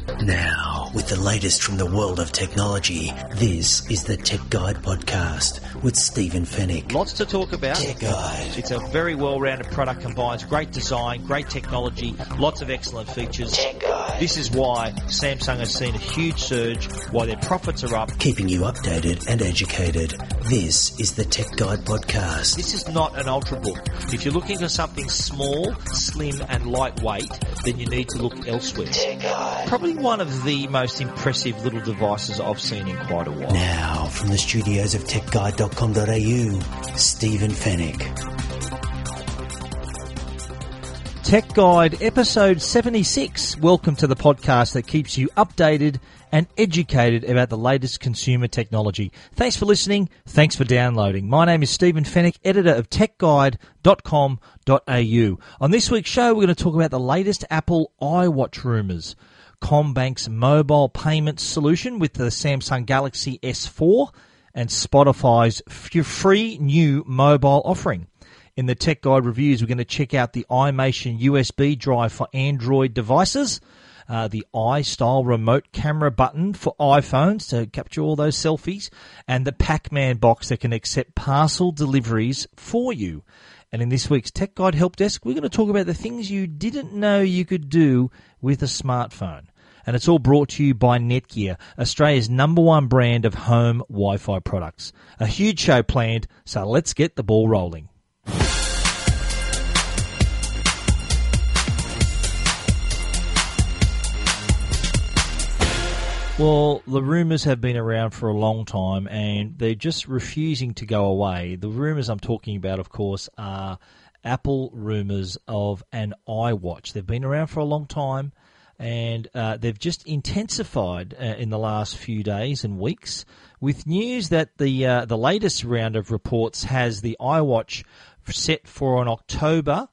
Now, with the latest from the world of technology, this is the Tech Guide Podcast with Stephen Fennick. Lots to talk about. Tech Guide. It's a very well-rounded product, combines great design, great technology, lots of excellent features. Tech Guide. This is why Samsung has seen a huge surge, why their profits are up. Keeping you updated and educated. This is the Tech Guide Podcast. This is not an ultrabook. If you're looking for something small, slim and lightweight, then you need to look elsewhere. Tech Guide. Probably one of the most impressive little devices I've seen in quite a while. Now, from the studios of techguide.com.au, Stephen Fennick. Tech Guide episode 76. Welcome to the podcast that keeps you updated and educated about the latest consumer technology. Thanks for listening. Thanks for downloading. My name is Stephen Fennick, editor of techguide.com.au. On this week's show, we're going to talk about the latest Apple iWatch rumours, Combank's mobile payment solution with the Samsung Galaxy S4, and Spotify's free new mobile offering. In the Tech Guide reviews, we're going to check out the iMation USB drive for Android devices, the iStyle remote camera button for iPhones to capture all those selfies, and the Pac-Man box that can accept parcel deliveries for you. And in this week's Tech Guide Help Desk, we're going to talk about the things you didn't know you could do with a smartphone. And it's all brought to you by Netgear, Australia's #1 brand of home Wi-Fi products. A huge show planned, so let's get the ball rolling. Well, the rumours have been around for a long time and they're just refusing to go away. The rumours I'm talking about, of course, are Apple rumours of an iWatch. They've been around for a long time and they've just intensified in the last few days and weeks with news that the latest round of reports has the iWatch set for an October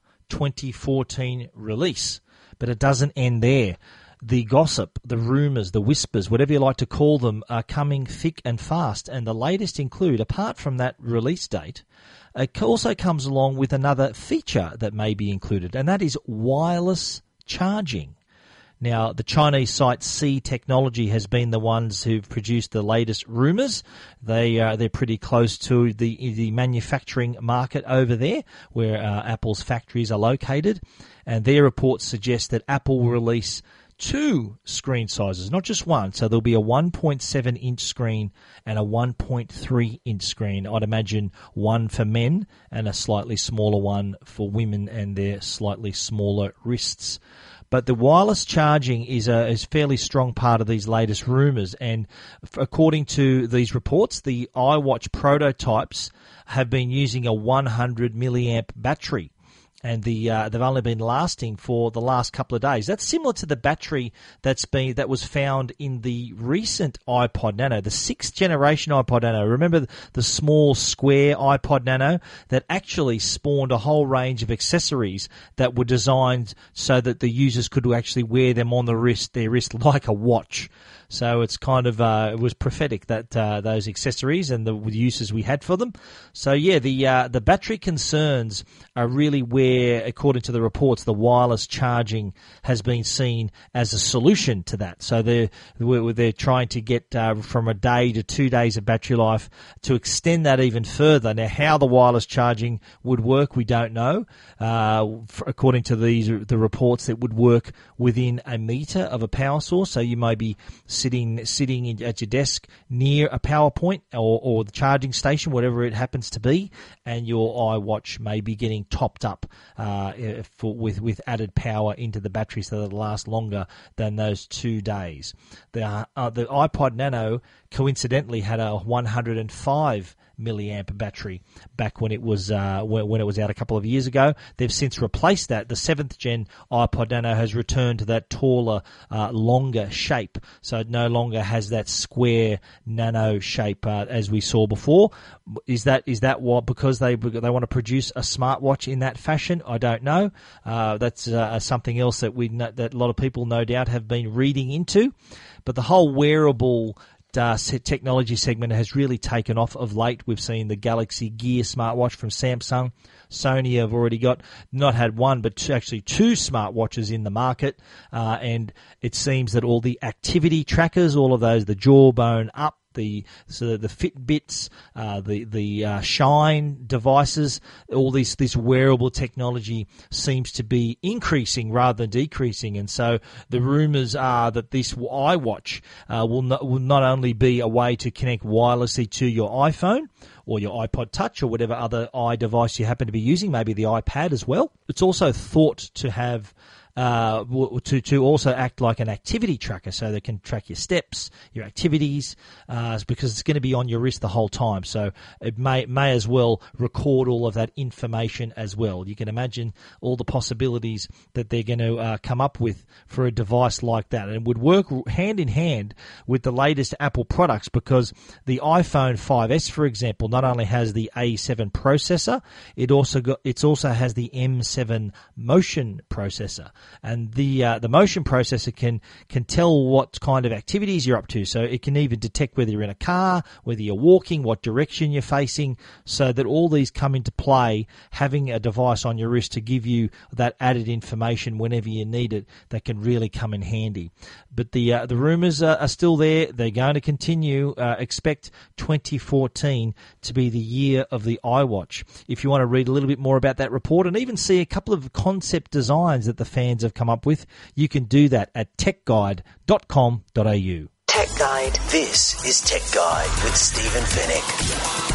2014 release. But it doesn't end there. The gossip, the rumours, the whispers, whatever you like to call them, are coming thick and fast. And the latest include, apart from that release date, it also comes along with another feature that may be included, and that is wireless charging. Now, the Chinese site C Technology has been the ones who've produced the latest rumours. They're pretty close to the manufacturing market over there, where Apple's factories are located, and their reports suggest that Apple will release 2 screen sizes, not just one. So there'll be a 1.7-inch screen and a 1.3-inch screen. I'd imagine one for men and a slightly smaller one for women and their slightly smaller wrists. But the wireless charging is a fairly strong part of these latest rumours. And according to these reports, the iWatch prototypes have been using a 100 milliamp battery. And they've only been lasting for the last couple of days. That's similar to the battery that was found in the recent iPod Nano, the 6th generation iPod Nano. Remember the small square iPod Nano that actually spawned a whole range of accessories that were designed so that the users could actually wear them on their wrist like a watch. So it's kind of it was prophetic that those accessories and the uses we had for them. So yeah, the battery concerns are really where, according to the reports, the wireless charging has been seen as a solution to that. So they're trying to get from a day to 2 days of battery life to extend that even further. Now, how the wireless charging would work, we don't know. According to the reports, it would work within a metre of a power source. So you may be sitting at your desk near a power point or the charging station, whatever it happens to be, and your iWatch may be getting topped up with added power into the battery so that it'll last longer than those 2 days. The iPod Nano coincidentally had a 105 milliamp battery back when it was out a couple of years ago. They've since replaced that. The 7th gen iPod Nano has returned to that taller, longer shape, so it no longer has that square nano shape as we saw before. Is that what, because they want to produce a smartwatch in that fashion? I don't know. That's something else that a lot of people no doubt have been reading into. But the whole wearable technology segment has really taken off of late. We've seen the Galaxy Gear smartwatch from Samsung. Sony have already not had one, but actually two smartwatches in the market. And it seems that all the activity trackers, all of those, the Jawbone Up, the Fitbits, the Shine devices, all this wearable technology seems to be increasing rather than decreasing, and so the rumours are that this iWatch will not only be a way to connect wirelessly to your iPhone or your iPod Touch or whatever other device you happen to be using, maybe the iPad as well. It's also thought to have to also act like an activity tracker, so they can track your steps, your activities, because it's going to be on your wrist the whole time. So it may as well record all of that information as well. You can imagine all the possibilities that they're going to come up with for a device like that, and it would work hand in hand with the latest Apple products, because the iPhone 5S, for example, not only has the A7 processor, it also has the M7 motion processor. And the motion processor can tell what kind of activities you're up to. So it can even detect whether you're in a car, whether you're walking, what direction you're facing, so that all these come into play, having a device on your wrist to give you that added information whenever you need it, that can really come in handy. But the rumours are still there. They're going to continue. Expect 2014 to be the year of the iWatch. If you want to read a little bit more about that report and even see a couple of concept designs that the fans have come up with, you can do that at techguide.com.au. Tech Guide. This is Tech Guide with Stephen Fennick.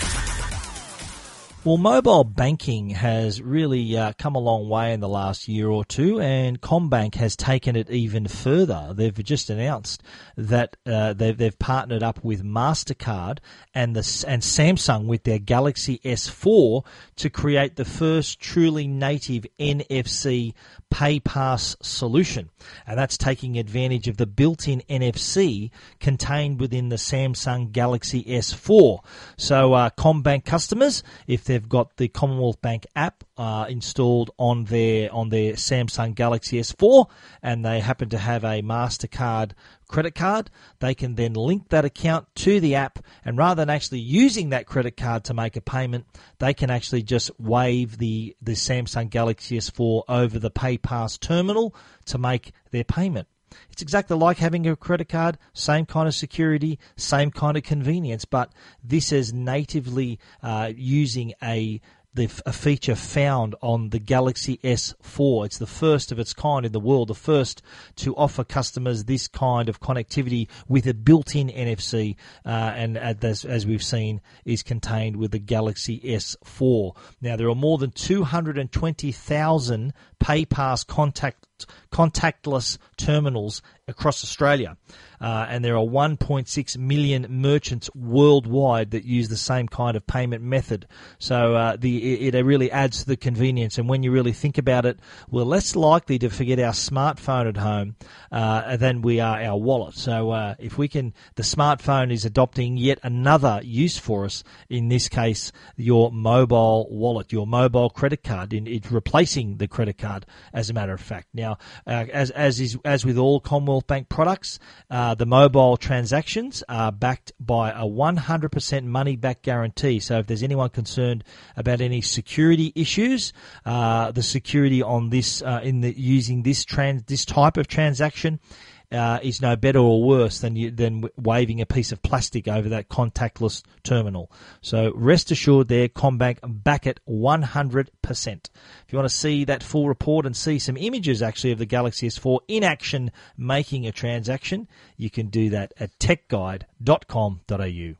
Well, mobile banking has really come a long way in the last year or two, and CommBank has taken it even further. They've just announced that they've partnered up with MasterCard and Samsung with their Galaxy S4 to create the first truly native NFC PayPass solution, and that's taking advantage of the built-in NFC contained within the Samsung Galaxy S4. So CommBank customers, if they've got the Commonwealth Bank app installed on their Samsung Galaxy S4 and they happen to have a MasterCard credit card, they can then link that account to the app, and rather than actually using that credit card to make a payment, they can actually just wave the Samsung Galaxy S4 over the PayPass terminal to make their payment. It's exactly like having a credit card, same kind of security, same kind of convenience, but this is natively using a feature found on the Galaxy S4. It's the first of its kind in the world, the first to offer customers this kind of connectivity with a built-in NFC, and as we've seen, is contained with the Galaxy S4. Now, there are more than 220,000 PayPass contactless terminals across Australia, and there are 1.6 million merchants worldwide that use the same kind of payment method. So it really adds to the convenience, and when you really think about it, we're less likely to forget our smartphone at home than we are our wallet. So if we can, the smartphone is adopting yet another use for us, in this case your mobile wallet, your mobile credit card. It's replacing the credit card, as a matter of fact. Now, as with all Commonwealth Bank products, the mobile transactions are backed by a 100% money-back guarantee. So if there's anyone concerned about any security issues, the security on this using this type of transaction is no better or worse than waving a piece of plastic over that contactless terminal. So rest assured there, CommBank back it 100%. If you want to see that full report and see some images actually of the Galaxy S4 in action making a transaction, you can do that at techguide.com.au.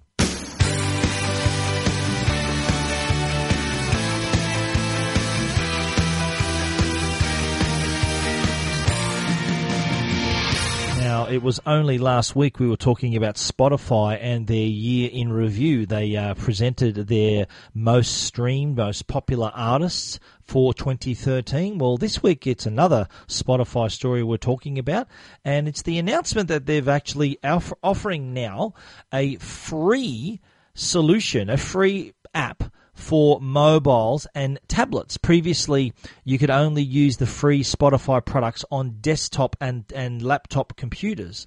Now, it was only last week we were talking about Spotify and their year in review. They presented their most streamed, most popular artists for 2013. Well, this week it's another Spotify story we're talking about, and it's the announcement that they've actually offering now a free solution, a free app for mobiles and tablets. Previously, you could only use the free Spotify products on desktop and laptop computers.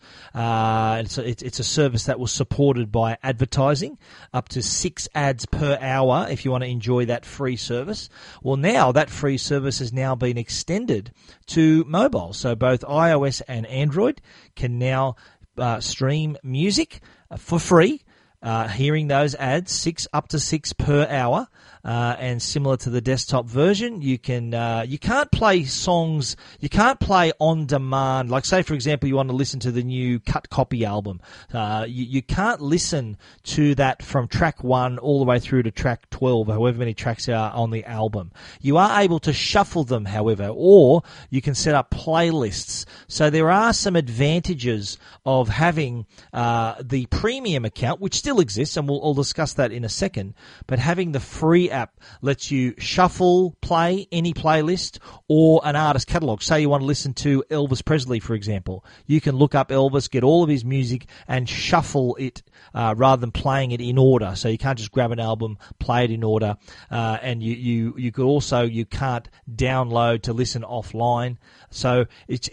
It's a service that was supported by advertising, up to 6 ads per hour if you want to enjoy that free service. Well, now that free service has now been extended to mobile. So both iOS and Android can now stream music for free. Hearing those ads, up to 6 per hour, and similar to the desktop version, you can't play songs, you can't play on demand. Like, say for example, you want to listen to the new Cut Copy album. You can't listen to that from track 1 all the way through to track 12, however many tracks are on the album. You are able to shuffle them, however, or you can set up playlists. So there are some advantages of having the premium account, which still exists, and we'll discuss that in a second, but having the free app lets you shuffle, play any playlist or an artist catalog. Say you want to listen to Elvis Presley, for example. You can look up Elvis, get all of his music, and shuffle it rather than playing it in order. So you can't just grab an album, play it in order, and you could also, you can't download to listen offline. So it's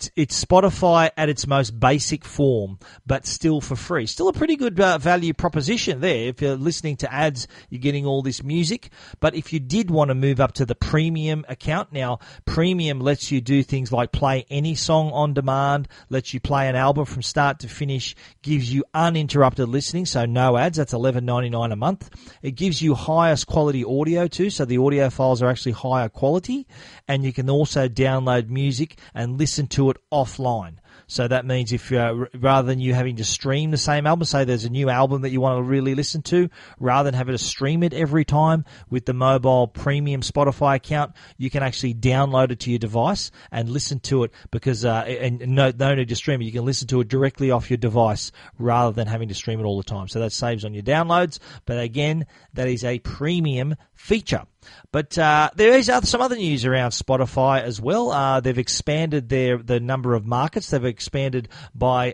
Spotify at its most basic form, but still for free. Still a pretty good value proposition there. If you're listening to ads, you're getting all this music. But if you did want to move up to the premium account, now premium lets you do things like play any song on demand, lets you play an album from start to finish, gives you uninterrupted listening, so no ads. That's $11.99 a month. It gives you highest quality audio too, so the audio files are actually higher quality, and you can also download music and listen to it offline. So that means if rather than you having to stream the same album, say there's a new album that you want to really listen to, rather than having to stream it every time with the mobile premium Spotify account, you can actually download it to your device and listen to it because and no need to stream it. You can listen to it directly off your device rather than having to stream it all the time. So that saves on your downloads. But again, that is a premium feature. But there is some other news around Spotify as well. They've expanded the number of markets. They've expanded by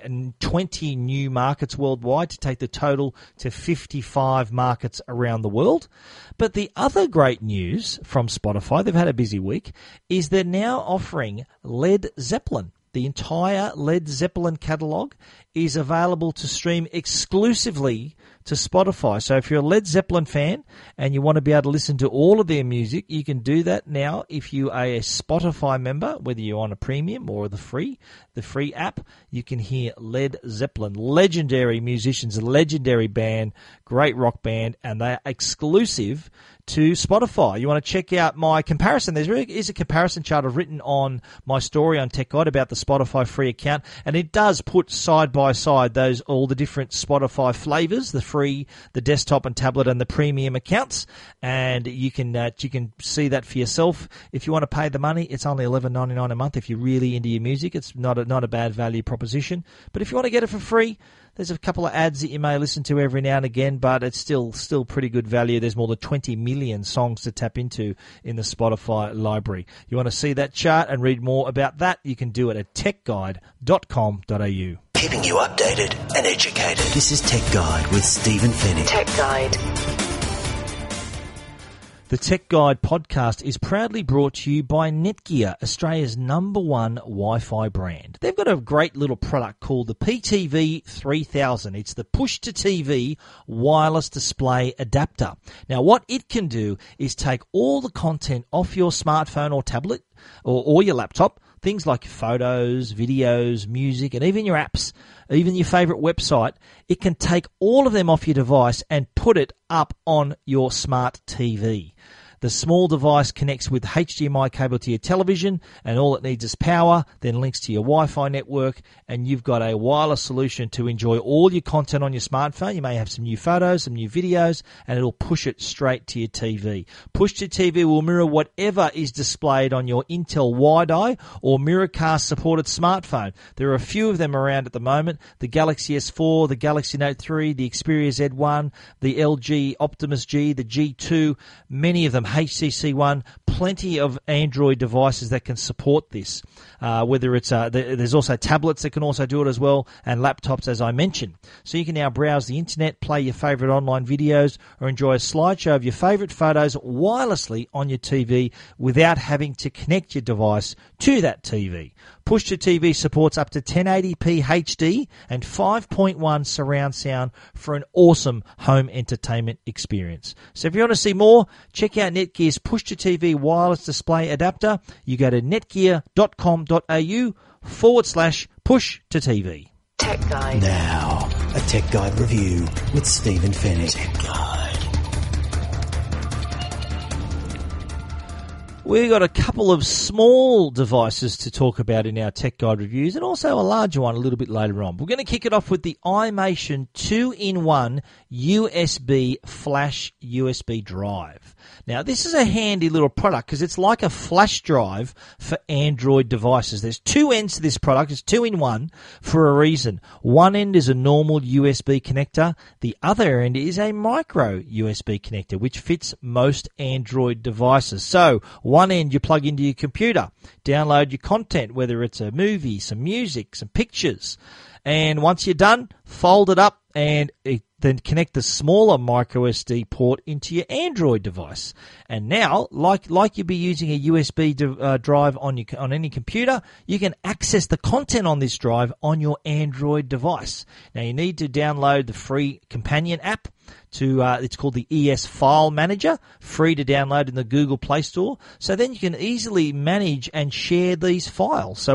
20 new markets worldwide to take the total to 55 markets around the world. But the other great news from Spotify, they've had a busy week, is they're now offering Led Zeppelin. The entire Led Zeppelin catalogue is available to stream exclusively to Spotify. So if you're a Led Zeppelin fan and you want to be able to listen to all of their music, you can do that now if you are a Spotify member, whether you're on a premium or the free app. You can hear Led Zeppelin, legendary musicians, a legendary band, great rock band, and they're exclusive to Spotify. You want to check out my comparison. There is a comparison chart I've written on my story on Tech Guide about the Spotify free account, and it does put side by side all the different Spotify flavors, the free, the desktop and tablet, and the premium accounts, and you can see that for yourself. If you want to pay the money, it's only $11.99 a month. If you're really into your music, it's not a bad value proposition. But if you want to get it for free, there's a couple of ads that you may listen to every now and again, but it's still pretty good value. There's more than 20 million songs to tap into in the Spotify library. You want to see that chart and read more about that, you can do it at techguide.com.au. Keeping you updated and educated. This is Tech Guide with Stephen Fennick. Tech Guide. The Tech Guide podcast is proudly brought to you by Netgear, Australia's #1 Wi-Fi brand. They've got a great little product called the PTV 3000. It's the push-to-TV wireless display adapter. Now, what it can do is take all the content off your smartphone or tablet or your laptop, things like photos, videos, music, and even your apps, even your favorite website. It can take all of them off your device and put it up on your smart TV. The small device connects with HDMI cable to your television, and all it needs is power, then links to your Wi-Fi network, and you've got a wireless solution to enjoy all your content on your smartphone. You may have some new photos, some new videos, and it'll push it straight to your TV. Push to TV will mirror whatever is displayed on your Intel Wide-Eye or Miracast supported smartphone. There are a few of them around at the moment: the Galaxy S4, the Galaxy Note 3, the Xperia Z1, the LG Optimus G, the G2, many of them. HTC One, plenty of Android devices that can support this. Whether it's there's also tablets that can also do it as well, and laptops, as I mentioned. So you can now browse the internet, play your favourite online videos, or enjoy a slideshow of your favourite photos wirelessly on your TV without having to connect your device to that TV. Push to TV supports up to 1080p HD and 5.1 surround sound for an awesome home entertainment experience. So if you want to see more, check out Netgear's Push to TV wireless display adapter. You go to netgear.com.au/push to TV. Tech Guide. Now, a Tech Guide review with Stephen Fennick. Tech Guide. We've got a couple of small devices to talk about in our Tech Guide reviews, and also a larger one a little bit later on. We're going to kick it off with the iMation 2-in-1 USB flash USB drive. Now, this is a handy little product because it's like a flash drive for Android devices. There's two ends to this product. It's 2-in-1 for a reason. One end is a normal USB connector. The other end is a micro USB connector, which fits most Android devices. So, one end you plug into your computer, download your content, whether it's a movie, some music, some pictures. And once you're done, fold it up and then connect the smaller micro SD port into your Android device. And now, like you'd be using a USB drive on any computer, you can access the content on this drive on your Android device. Now, you need to download the free companion app. It's called the ES File Manager, free to download in the Google Play Store. So then you can easily manage and share these files. So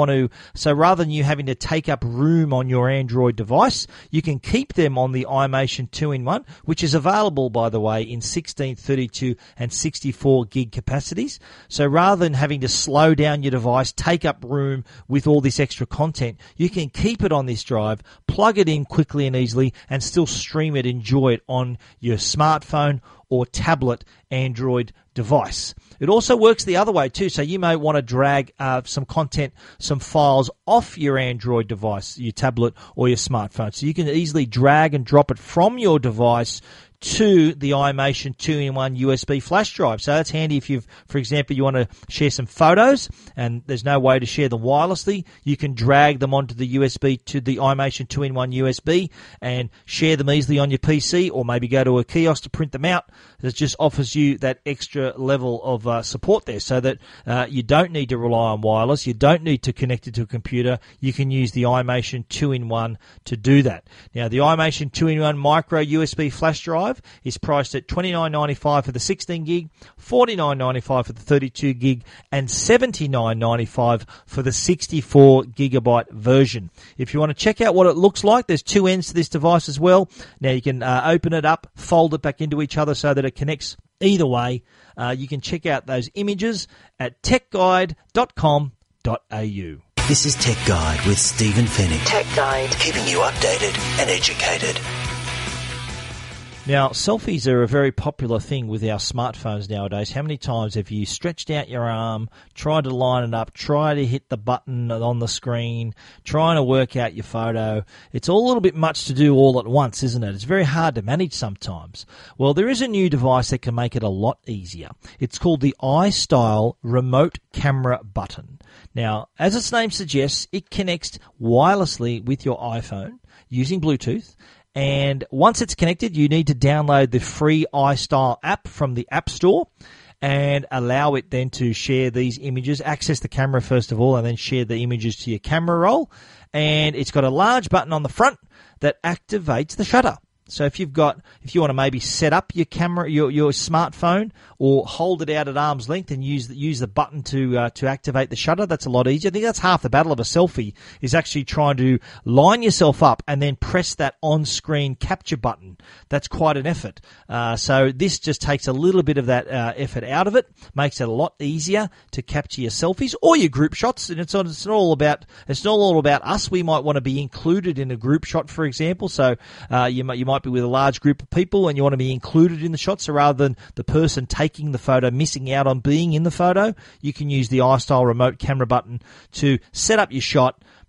rather than you having to take up room on your Android device, you can keep them on the iMation 2-in-1, which is available, by the way, in 16, 32, and 64 gig capacities. So rather than having to slow down your device, take up room with all this extra content, you can keep it on this drive, plug it in quickly and easily, and still stream it, enjoy it on your smartphone or tablet Android device. It also works the other way too, so you may want to drag some content, some files off your Android device, your tablet or your smartphone. So you can easily drag and drop it from your device to the iMation 2-in-1 USB flash drive. So that's handy if for example, you want to share some photos and there's no way to share them wirelessly. You can drag them onto the USB to the iMation 2-in-1 USB and share them easily on your PC, or maybe go to a kiosk to print them out. It just offers you that extra level of support there, so that you don't need to rely on wireless. You don't need to connect it to a computer. You can use the iMation 2-in-1 to do that. Now, the iMation 2-in-1 micro USB flash drive is priced at $29.95 for the 16 gig, $49.95 for the 32 gig, and $79.95 for the 64 gigabyte version. If you want to check out what it looks like, there's two ends to this device as well. Now you can open it up, fold it back into each other so that it connects either way. You can check out those images at techguide.com.au. This is Tech Guide with Stephen Fennick. Tech Guide. Keeping you updated and educated. Now, selfies are a very popular thing with our smartphones nowadays. How many times have you stretched out your arm, tried to line it up, tried to hit the button on the screen, trying to work out your photo? It's all a little bit much to do all at once, isn't it? It's very hard to manage sometimes. Well, there is a new device that can make it a lot easier. It's called the iStyle Remote Camera Button. Now, as its name suggests, it connects wirelessly with your iPhone using Bluetooth. And once it's connected, you need to download the free iStyle app from the App Store and allow it then to share these images, access the camera first of all, and then share the images to your camera roll. And it's got a large button on the front that activates the shutter. So if you want to maybe set up your camera, your smartphone, or hold it out at arm's length and use the button to activate the shutter, that's a lot easier. I think that's half the battle of a selfie, is actually trying to line yourself up and then press that on-screen capture button. That's quite an effort. So this just takes a little bit of that effort out of it, makes it a lot easier to capture your selfies or your group shots. And it's not all about us. We might want to be included in a group shot, for example. So you might be with a large group of people and you want to be included in the shot. So rather than the person taking the photo missing out on being in the photo, you can use the iStyle Remote Camera Button to set up your shot,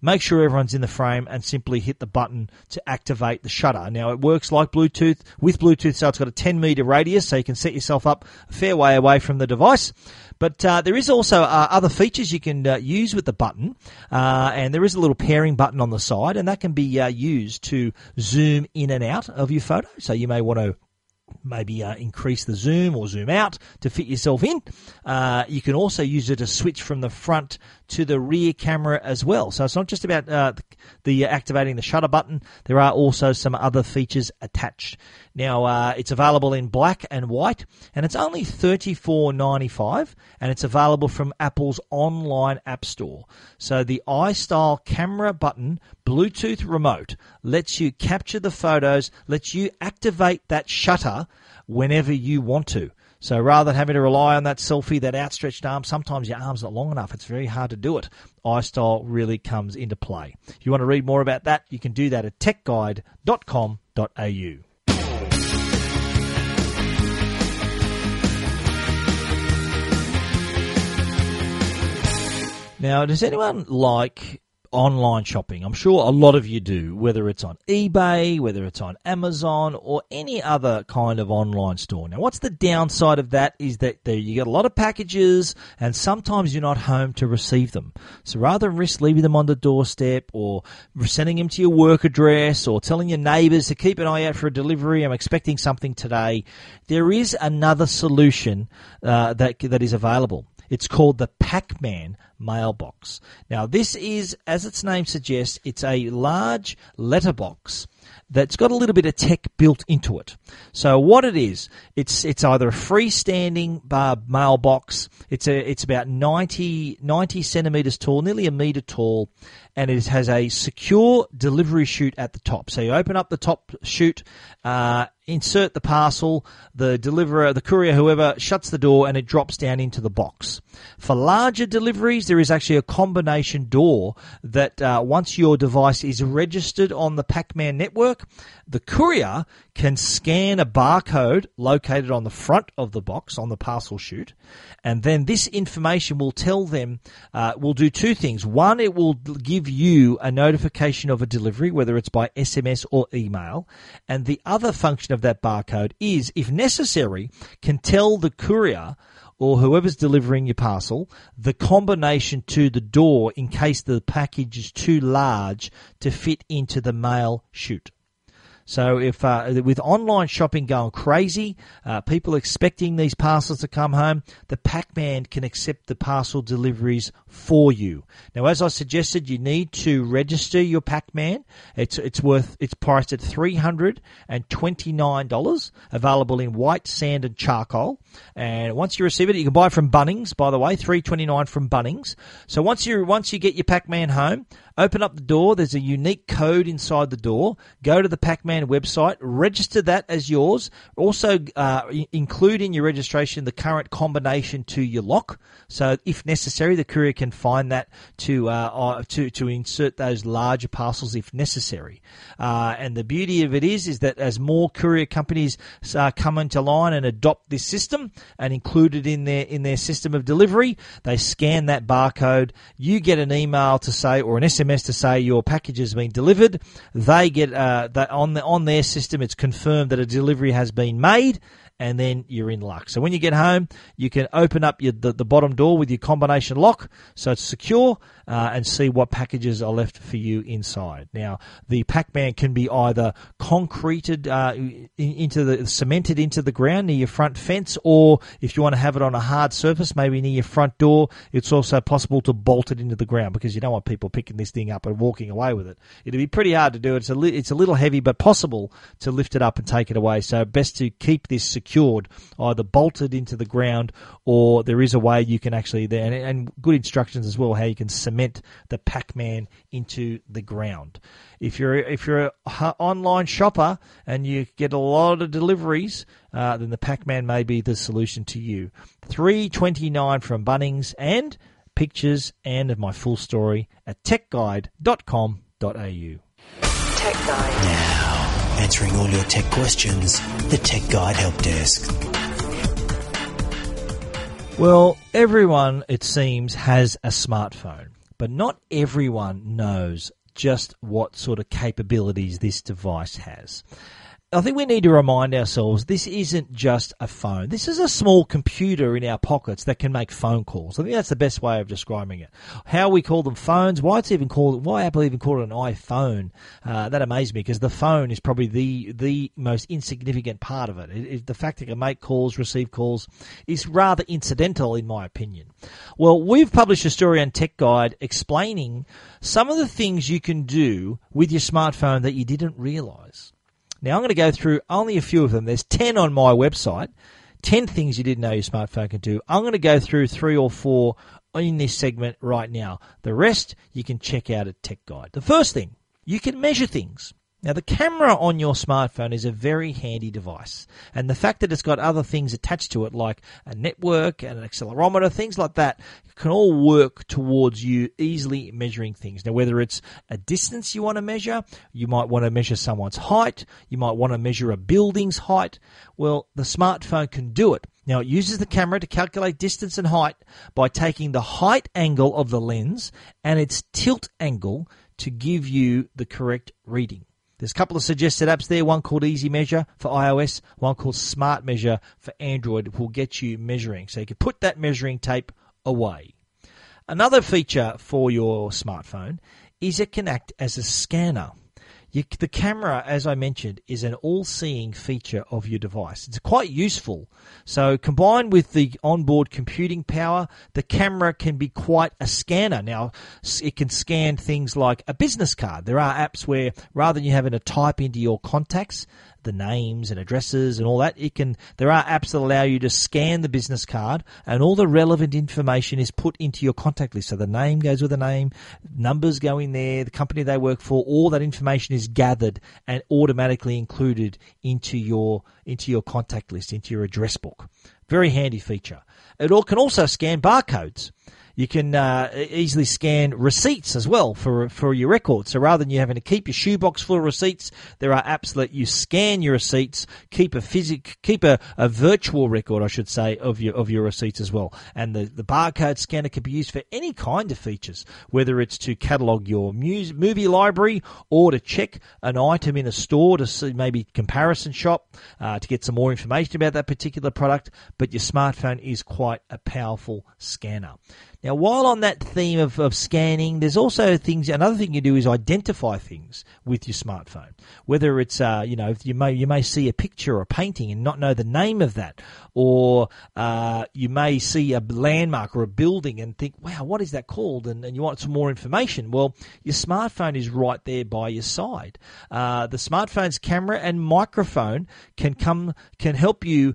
make sure everyone's in the frame, and simply hit the button to activate the shutter. Now, it works like Bluetooth, with Bluetooth, so it's got a 10-meter radius, so you can set yourself up a fair way away from the device. But there is also other features you can use with the button, and there is a little pairing button on the side, and that can be used to zoom in and out of your photo. So you may want to maybe increase the zoom or zoom out to fit yourself in. You can also use it to switch from the front to the rear camera as well. So it's not just about the activating the shutter button. There are also some other features attached. Now, it's available in black and white, and it's only $34.95, and it's available from Apple's online app store. So the iStyle camera button Bluetooth remote lets you capture the photos, lets you activate that shutter whenever you want to. So rather than having to rely on that selfie, that outstretched arm, sometimes your arm's not long enough. It's very hard to do it. iStyle really comes into play. If you want to read more about that, you can do that at techguide.com.au. Now, does anyone like online shopping? I'm sure a lot of you do, whether it's on eBay, whether it's on Amazon, or any other kind of online store. Now, what's the downside of that is that you get a lot of packages, and sometimes you're not home to receive them. So rather than risk leaving them on the doorstep, or sending them to your work address, or telling your neighbours to keep an eye out for a delivery, I'm expecting something today, there is another solution that is available. It's called the Pac-Man mailbox. Now, this is, as its name suggests, it's a large letterbox that's got a little bit of tech built into it. So what it is, it's either a freestanding mailbox. It's about 90 centimeters tall, nearly a meter tall, and it has a secure delivery chute at the top. So you open up the top chute, insert the parcel, the deliverer, the courier, whoever, shuts the door, and it drops down into the box. For larger deliveries, there is actually a combination door that once your device is registered on the Pac-Man network, the courier can scan a barcode located on the front of the box on the parcel chute, and then this information will tell them, will do two things. One, it will give you a notification of a delivery, whether it's by SMS or email, and the other function of that barcode is, if necessary, can tell the courier or whoever's delivering your parcel the combination to the door in case the package is too large to fit into the mail chute. So if with online shopping going crazy, people expecting these parcels to come home, the Pac-Man can accept the parcel deliveries for you. Now, as I suggested, you need to register your Pac-Man. It's priced at $329, available in white, sand, and charcoal. And once you receive it, you can buy it from Bunnings, by the way, $329 from Bunnings. So once you get your Pac-Man home, open up the door. There's a unique code inside the door. Go to the Pac-Man website, register that as yours. Also, include in your registration the current combination to your lock. So, if necessary, the courier can find that to insert those larger parcels if necessary. And the beauty of it is that as more courier companies come into line and adopt this system and include it in their system of delivery, they scan that barcode. You get an email to say, or an SMS to say your package has been delivered. They get that on their system. It's confirmed that a delivery has been made, and then you're in luck. So when you get home, you can open up the bottom door with your combination lock, so it's secure, and see what packages are left for you inside. Now, the Pac-Man can be either concreted cemented into the ground near your front fence, or if you want to have it on a hard surface, maybe near your front door, it's also possible to bolt it into the ground, because you don't want people picking this thing up and walking away with it. It'd be pretty hard to do. It's a little heavy, but possible to lift it up and take it away. So best to keep this secured, either bolted into the ground, or there is a way you can actually and good instructions as well how you can cement the Pac-Man into the ground. If you're an online shopper and you get a lot of deliveries, then the Pac-Man may be the solution to you. $329 from Bunnings, and pictures and my full story at techguide.com.au. Tech Guide. Now, answering all your tech questions, the Tech Guide Help Desk. Well, everyone, it seems, has a smartphone. but not everyone knows just what sort of capabilities this device has. I think we need to remind ourselves this isn't just a phone. This is a small computer in our pockets that can make phone calls. I think that's the best way of describing it. How we call them phones, why Apple even called it an iPhone, that amazed me, because the phone is probably the most insignificant part of it. The fact it can make calls, receive calls, is rather incidental in my opinion. Well, we've published a story on Tech Guide explaining some of the things you can do with your smartphone that you didn't realize. Now, I'm going to go through only a few of them. There's 10 on my website, 10 things you didn't know your smartphone can do. I'm going to go through 3 or 4 in this segment right now. The rest you can check out at Tech Guide. The first thing, you can measure things. Now, the camera on your smartphone is a very handy device, and the fact that it's got other things attached to it, like a network and an accelerometer, things like that, can all work towards you easily measuring things. Now, whether it's a distance you want to measure, you might want to measure someone's height, you might want to measure a building's height, well, the smartphone can do it. Now, it uses the camera to calculate distance and height by taking the height angle of the lens and its tilt angle to give you the correct reading. There's a couple of suggested apps there, one called Easy Measure for iOS, one called Smart Measure for Android, will get you measuring. So you can put that measuring tape away. Another feature for your smartphone is it can act as a scanner. The camera, as I mentioned, is an all-seeing feature of your device. It's quite useful. So combined with the onboard computing power, the camera can be quite a scanner. Now, it can scan things like a business card. There are apps where rather than you having to type into your contacts, the names and addresses and all that, there are apps that allow you to scan the business card and all the relevant information is put into your contact list. So the name goes with the name, numbers go in there, the company they work for, all that information is gathered and automatically included into your contact list, into your address book. Very handy feature. It can also scan barcodes. You can easily scan receipts as well for your records. So rather than you having to keep your shoebox full of receipts, there are apps that let you scan your receipts, keep a virtual record, I should say, of your receipts as well. And the barcode scanner can be used for any kind of features, whether it's to catalog your movie library or to check an item in a store to see maybe comparison shop to get some more information about that particular product. But your smartphone is quite a powerful scanner. Now, while on that theme of scanning, there's also another thing you do is identify things with your smartphone. Whether it's, you may see a picture or a painting and not know the name of that, or you may see a landmark or a building and think, wow, what is that called? And you want some more information. Well, your smartphone is right there by your side. The smartphone's camera and microphone can help you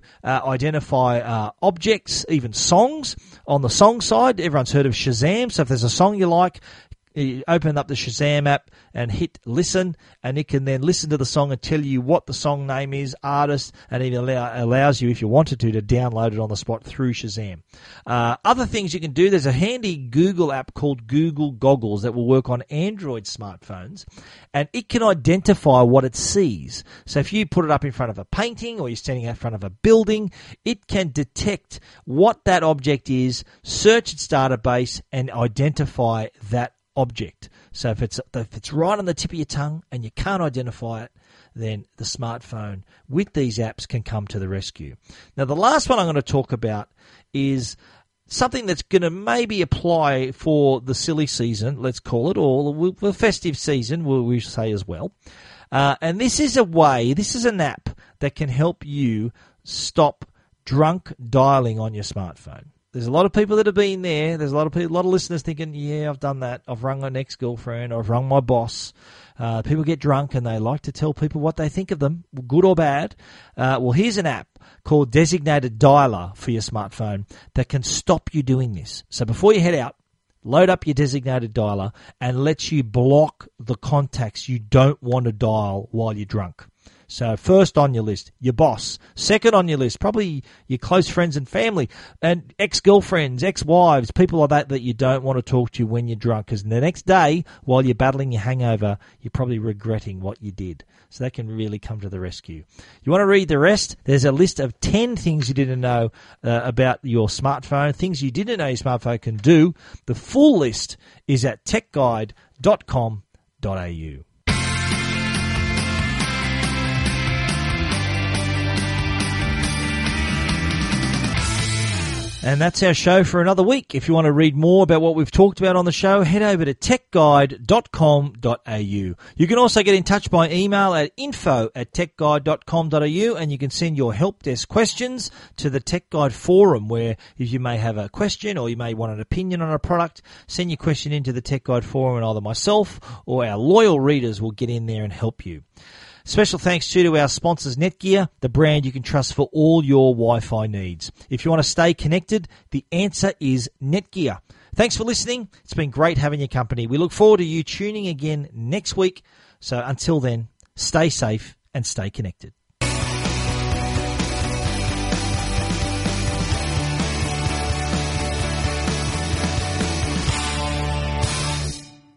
identify objects, even songs. On the song side, everyone's heard of Shazam, so if there's a song you like, you open up the Shazam app and hit listen, and it can then listen to the song and tell you what the song name is, artist, and even allows you, if you wanted to download it on the spot through Shazam. Other things you can do, there's a handy Google app called Google Goggles that will work on Android smartphones, and it can identify what it sees. So if you put it up in front of a painting or you're standing in front of a building, it can detect what that object is, search its database, and identify that object. So if it's right on the tip of your tongue and you can't identify it, then the smartphone with these apps can come to the rescue. Now, the last one I'm going to talk about is something that's going to maybe apply for the silly season, let's call it, or the festive season, we say as well. And this is an app that can help you stop drunk dialing on your smartphone. There's a lot of people that have been there. There's a lot of listeners thinking, yeah, I've done that. I've rung my ex-girlfriend or I've rung my boss. People get drunk and they like to tell people what they think of them, good or bad. Well, here's an app called Designated Dialer for your smartphone that can stop you doing this. So before you head out, load up your Designated Dialer and lets you block the contacts you don't want to dial while you're drunk. So first on your list, your boss. Second on your list, probably your close friends and family and ex-girlfriends, ex-wives, people like that you don't want to talk to when you're drunk, because the next day, while you're battling your hangover, you're probably regretting what you did. So that can really come to the rescue. You want to read the rest? There's a list of 10 things you didn't know about your smartphone, things you didn't know your smartphone can do. The full list is at techguide.com.au. And that's our show for another week. If you want to read more about what we've talked about on the show, head over to techguide.com.au. You can also get in touch by email at info@techguide.com.au, and you can send your help desk questions to the Tech Guide forum, where if you may have a question or you may want an opinion on a product, send your question into the Tech Guide forum, and either myself or our loyal readers will get in there and help you. Special thanks to our sponsors, Netgear, the brand you can trust for all your Wi-Fi needs. If you want to stay connected, the answer is Netgear. Thanks for listening. It's been great having your company. We look forward to you tuning again next week. So until then, stay safe and stay connected.